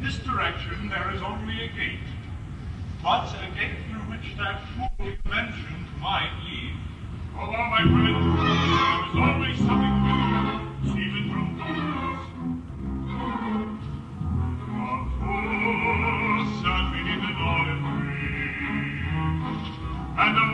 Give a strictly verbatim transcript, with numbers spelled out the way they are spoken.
this direction there is only a gate. But a gate through which that fool you mentioned might lead. Oh, well, my friend, there is always something to do, even from fools. A fool sat beneath an olive tree, and a